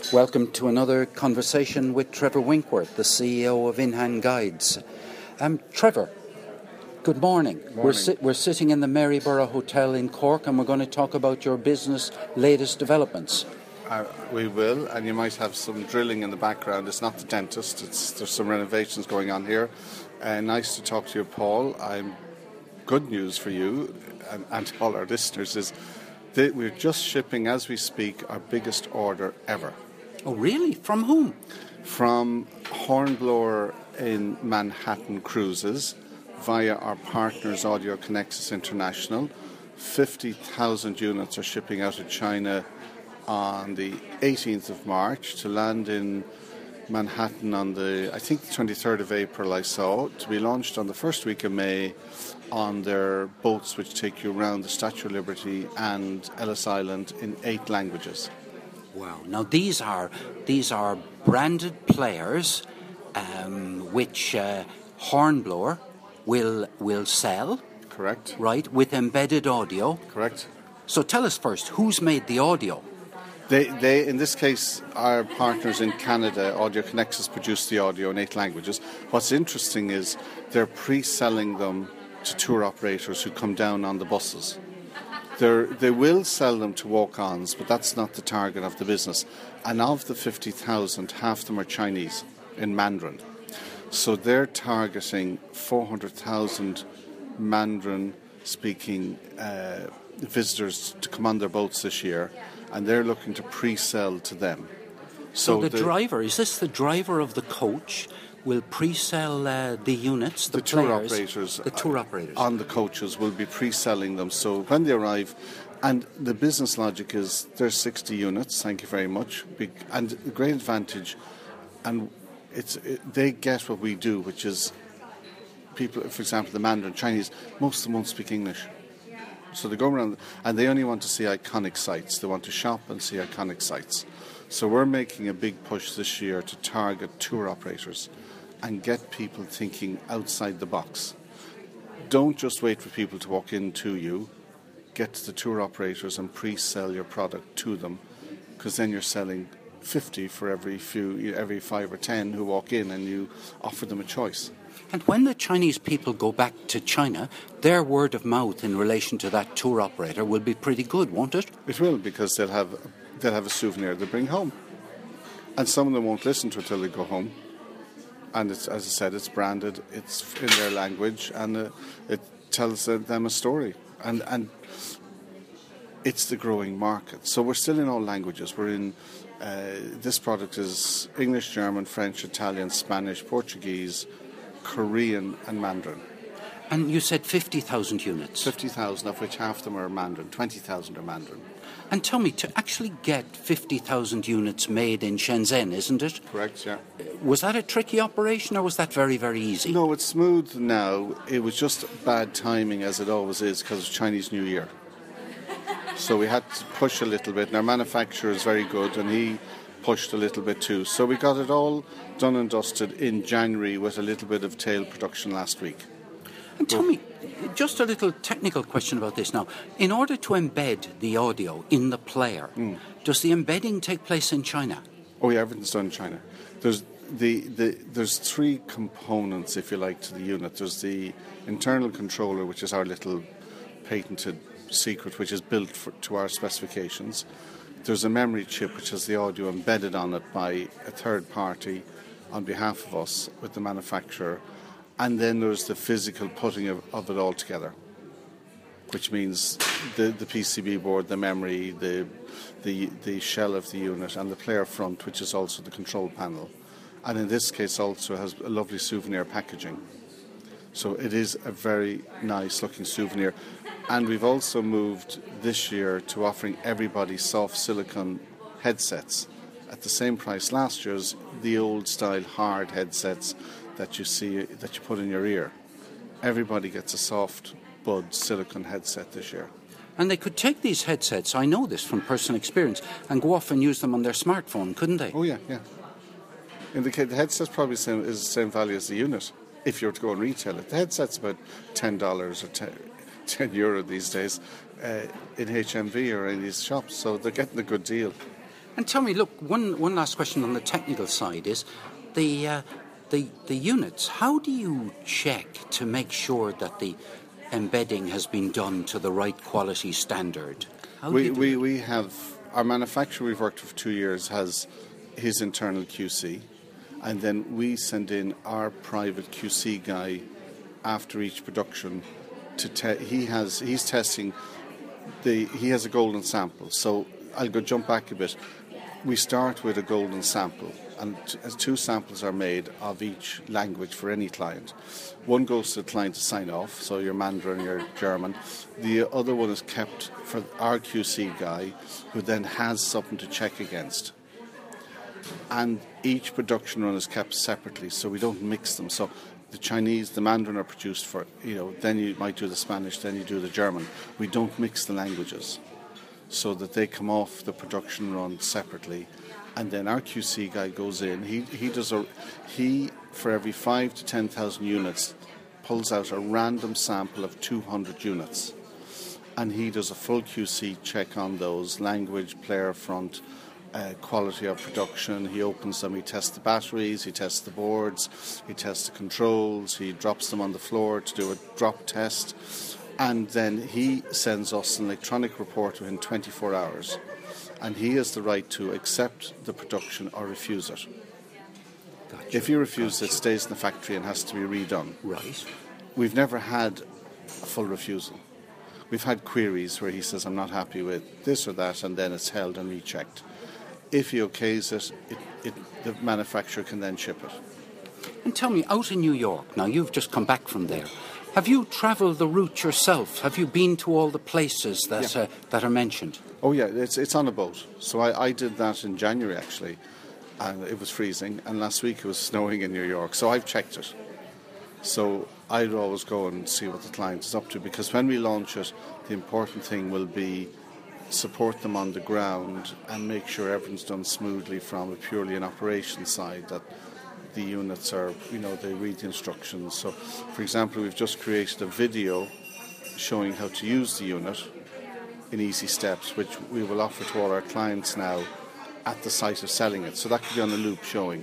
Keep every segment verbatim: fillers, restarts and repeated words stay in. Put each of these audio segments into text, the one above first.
Welcome to another conversation with Trevor Winkworth, the C E O of InHand Guides. Um, Trevor, good morning. morning. We're, si- we're sitting in the Maryborough Hotel in Cork, and we're going to talk about your business latest developments. Uh, we will, and you might have some drilling in the background. It's not the dentist. It's, there's some renovations going on here. Uh, nice to talk to you, Paul. I'm good news for you and, and all our listeners is that we're just shipping, as we speak, our biggest order ever. Oh, really? From whom? From Hornblower in Manhattan Cruises via our partners Audio Connexus International. fifty thousand units are shipping out of China on the eighteenth of March to land in Manhattan on the, I think, the twenty-third of April I saw, to be launched on the first week of May on their boats which take you around the Statue of Liberty and Ellis Island in eight languages. Wow. Now, these are these are branded players um, which uh, Hornblower will will sell. Correct. Right, with embedded audio. Correct. So tell us first, who's made the audio? They, they, in this case, our partners in Canada, Audio Connexus, produce the audio in eight languages. What's interesting is they're pre-selling them to tour operators who come down on the buses. They're, they will sell them to walk-ons, but that's not the target of the business. And of the fifty thousand, half of them are Chinese in Mandarin. So they're targeting four hundred thousand Mandarin-speaking uh, visitors to come on their boats this year, and they're looking to pre-sell to them. So, so the, the driver, is this the driver of the coach, will pre-sell uh, the units, the, the tour players, operators, the tour operators on the coaches will be pre-selling them. So when they arrive, and the business logic is there's sixty units. Thank you very much. Big, and the great advantage, and it's it, they get what we do, which is people, for example, the Mandarin Chinese. Most of them won't speak English, so they go around and they only want to see iconic sites. They want to shop and see iconic sites. So we're making a big push this year to target tour operators and get people thinking outside the box. Don't just wait for people to walk into you. Get to the tour operators and pre-sell your product to them, because then you're selling fifty for every few, every five or ten who walk in, and you offer them a choice. And when the Chinese people go back to China, their word of mouth in relation to that tour operator will be pretty good, won't it? It will, because they'll have they'll have a souvenir they bring home, and some of them won't listen to it till they go home. And it's, as I said, it's branded, it's in their language, and uh, it tells them a story. And and it's the growing market. So we're still in all languages. We're in, uh, this product is English, German, French, Italian, Spanish, Portuguese, Korean, and Mandarin. And you said fifty thousand units? fifty thousand, of which half of them are Mandarin, twenty thousand are Mandarin. And tell me, to actually get fifty thousand units made in Shenzhen, isn't it? Correct, yeah. Was that a tricky operation, or was that very, very easy? No, it's smooth now. It was just bad timing, as it always is, because of Chinese New Year. So we had to push a little bit, and our manufacturer is very good, and he pushed a little bit too. So we got it all done and dusted in January with a little bit of tail production last week. And tell me, just a little technical question about this now. In order to embed the audio in the player, mm. does the embedding take place in China? Oh yeah, everything's done in China. There's the, the there's three components, if you like, to the unit. There's the internal controller, which is our little patented secret, which is built for, to our specifications. There's a memory chip, which has the audio embedded on it by a third party on behalf of us with the manufacturer. And then there's the physical putting of, of it all together, which means the, the P C B board, the memory, the, the the shell of the unit, and the player front, which is also the control panel. And in this case also has a lovely souvenir packaging. So it is a very nice looking souvenir. And we've also moved this year to offering everybody soft silicone headsets at the same price last year's the old style hard headsets that you see, that you put in your ear. Everybody gets a soft bud silicone headset this year. And they could take these headsets, I know this from personal experience, and go off and use them on their smartphone, couldn't they? Oh yeah, yeah. In the, the headset's probably the same, is the same value as the unit, if you were to go and retail it. The headset's about ten dollars or ten, ten euro these days uh, in H M V or in these shops, so they're getting a good deal. And tell me, look, one, one last question on the technical side is the, uh, the, the units. How do you check to make sure that the embedding has been done to the right quality standard? How we, do you do we, that? we have, our manufacturer we've worked with for two years has his internal Q C, and then we send in our private Q C guy after each production to te- he has he's testing the he has a golden sample. So I'll go jump back a bit. We start with a golden sample, and t- two samples are made of each language for any client. One goes to the client to sign off, so your Mandarin, your German. The other one is kept for our Q C guy, who then has something to check against. And each production run is kept separately, so we don't mix them. So the Chinese, the Mandarin are produced for, you know, then you might do the Spanish, then you do the German. We don't mix the languages, so that they come off the production run separately, and then our Q C guy goes in. He he does a he for every five to ten thousand units pulls out a random sample of two hundred units, and he does a full Q C check on those language, player front, uh, quality of production. He opens them. He tests the batteries. He tests the boards. He tests the controls. He drops them on the floor to do a drop test. And then he sends us an electronic report within twenty-four hours. And he has the right to accept the production or refuse it. Gotcha. If he refuses, Gotcha. it stays in the factory and has to be redone. Right. We've never had a full refusal. We've had queries where he says, I'm not happy with this or that, and then it's held and rechecked. If he okays it, it, it the manufacturer can then ship it. And tell me, out in New York, now you've just come back from there, have you travelled the route yourself? Have you been to all the places that Yeah. uh, that are mentioned? Oh yeah, it's it's on a boat. So I, I did that in January actually, and it was freezing. And last week it was snowing in New York. So I've checked it. So I'd always go and see what the client is up to, because when we launch it, the important thing will be support them on the ground and make sure everything's done smoothly from a purely an operations side, that the units are, you know, they read the instructions. So, for example, we've just created a video showing how to use the unit in easy steps, which we will offer to all our clients now at the site of selling it. So that could be on a loop showing.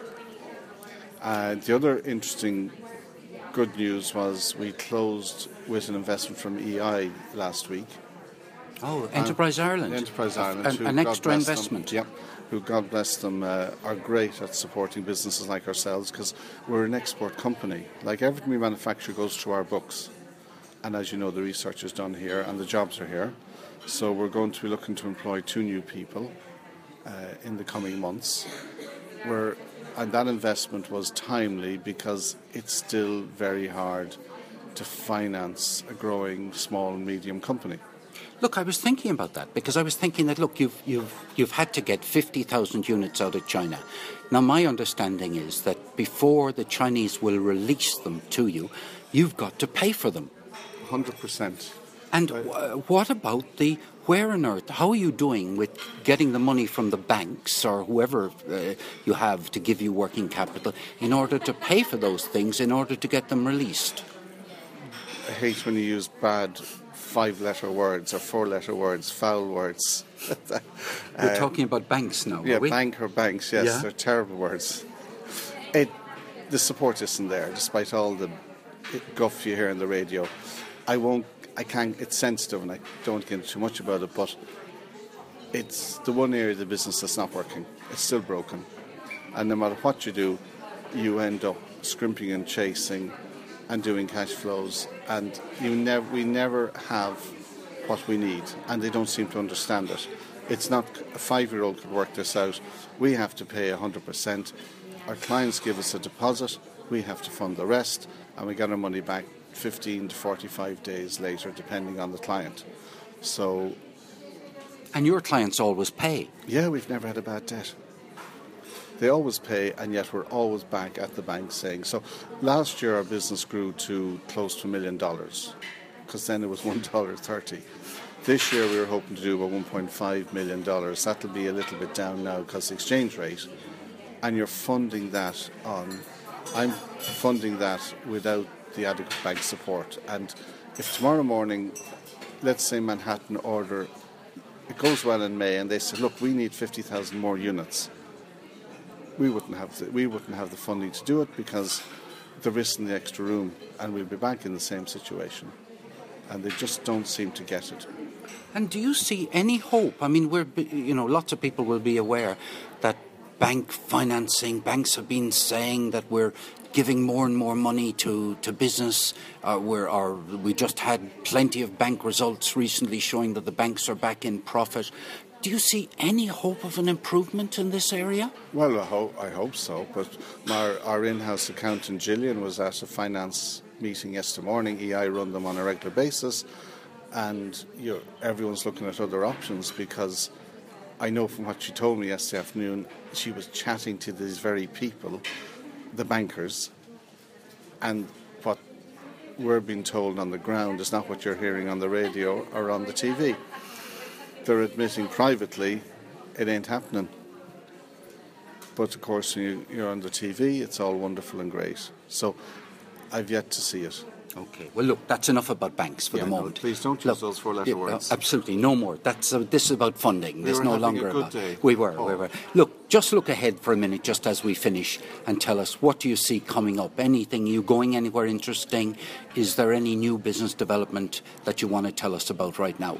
Uh, the other interesting good news was we closed with an investment from E I last week. Oh, Enterprise uh, Ireland. Enterprise Ireland. An, who, an God extra bless investment. Them, yep. Who, God bless them, uh, are great at supporting businesses like ourselves, because we're an export company. Like, everything we manufacture goes through our books. And as you know, the research is done here and the jobs are here. So we're going to be looking to employ two new people uh, in the coming months. We're, and that investment was timely because it's still very hard to finance a growing small and medium company. Look, I was thinking about that because I was thinking that, look, you've you've you've had to get fifty thousand units out of China. Now, my understanding is that before the Chinese will release them to you, you've got to pay for them. one hundred percent. And w- what about the, where on earth, how are you doing with getting the money from the banks or whoever uh, you have to give you working capital in order to pay for those things, in order to get them released? I hate when you use bad five-letter words or four-letter words, foul words. We're um, talking about banks now, Yeah, are we? bank or banks, yes, Yeah. they're terrible words. It, the support isn't there, despite all the guff you hear on the radio. I won't, I can't, it's sensitive and I don't get into too much about it, but it's the one area of the business that's not working. It's still broken. And no matter what you do, you end up scrimping and chasing and doing cash flows, and you never, we never have what we need, and they don't seem to understand it. It's not, a five-year-old could work this out. We have to pay one hundred percent. Our clients give us a deposit, we have to fund the rest, and we get our money back fifteen to forty-five days later, depending on the client. So, And your clients always pay. yeah, we've never had a bad debt. They always pay, and yet we're always back at the bank saying. So last year our business grew to close to a million dollars, because then it was one dollar thirty. This year we were hoping to do about one point five million dollars. That'll be a little bit down now because the exchange rate, and you're funding that on, I'm funding that without the adequate bank support. And if tomorrow morning, let's say Manhattan order it goes well in May, and they said, look, we need fifty thousand more units. We wouldn't have the, we wouldn't have the funding to do it because there isn't the extra room, and we'll be back in the same situation. And they just don't seem to get it. And do you see any hope? I mean, we're, you know, lots of people will be aware that bank financing, banks have been saying that we're giving more and more money to, to business. Uh, we're, or we just had plenty of bank results recently showing that the banks are back in profit. Do you see any hope of an improvement in this area? Well, I hope, I hope so. But our, our in-house accountant, Gillian, was at a finance meeting yesterday morning. E I run them on a regular basis. And you know, everyone's looking at other options, because I know from what she told me yesterday afternoon, she was chatting to these very people, the bankers, and what we're being told on the ground is not what you're hearing on the radio or on the T V. They're admitting privately it ain't happening. But of course, when you, you're on the T V, it's all wonderful and great. So I've yet to see it. Okay. Well, look, that's enough about banks for yeah, the moment. No, please don't use look, those four-letter yeah, words. Absolutely, no more. That's uh, this is about funding. We There's were no having longer a good about. Day. We were, oh. we were. Look, just look ahead for a minute, just as we finish, and tell us, what do you see coming up? Anything? You going anywhere interesting? Is there any new business development that you want to tell us about right now?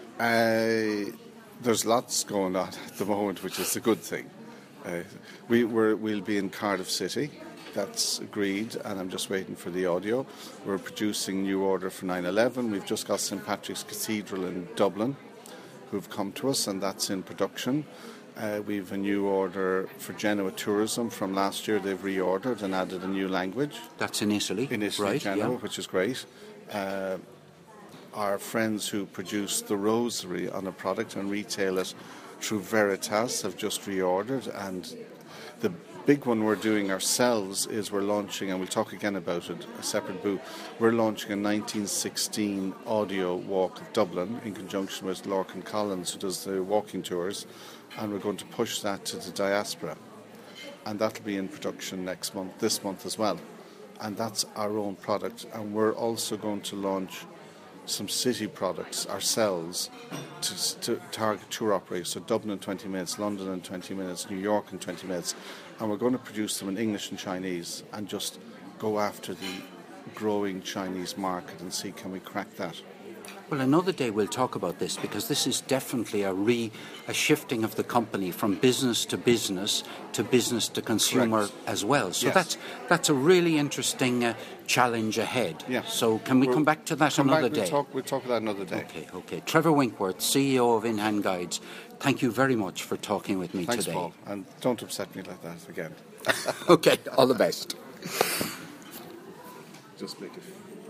Uh, there's lots going on at the moment, which is a good thing. Uh, we we're, we'll be in Cardiff City. That's agreed, and I'm just waiting for the audio. We're producing new order for nine eleven. We've just got Saint Patrick's Cathedral in Dublin, who've come to us, and that's in production. Uh, we've a new order for Genoa Tourism from last year. They've reordered and added a new language. That's in Italy, in Italy, right? Genoa, Yeah. which is great. Uh, our friends who produce the Rosary on a product and retail it through Veritas have just reordered, and the big one we're doing ourselves is we're launching, and we'll talk again about it, a separate booth. We're launching a nineteen sixteen audio walk of Dublin in conjunction with Lorcan Collins, who does the walking tours, and we're going to push that to the diaspora. And that'll be in production next month, this month as well. And that's our own product. And we're also going to launch some city products ourselves to, to target tour operators. So Dublin in twenty minutes, London in twenty minutes, New York in twenty minutes. And we're going to produce them in English and Chinese and just go after the growing Chinese market and see, can we crack that? Well, another day we'll talk about this, because this is definitely a re a shifting of the company from business to business to business to consumer Correct. as well. So Yes. that's that's a really interesting uh, challenge ahead. Yeah. So can we We'll come back to that come another back, day? We'll talk, we'll talk about another day. Okay, okay. Trevor Winkworth, C E O of In-Hand Guides, thank you very much for talking with me Thanks, today. Paul. And don't upset me like that again. Okay, all the best. Just make it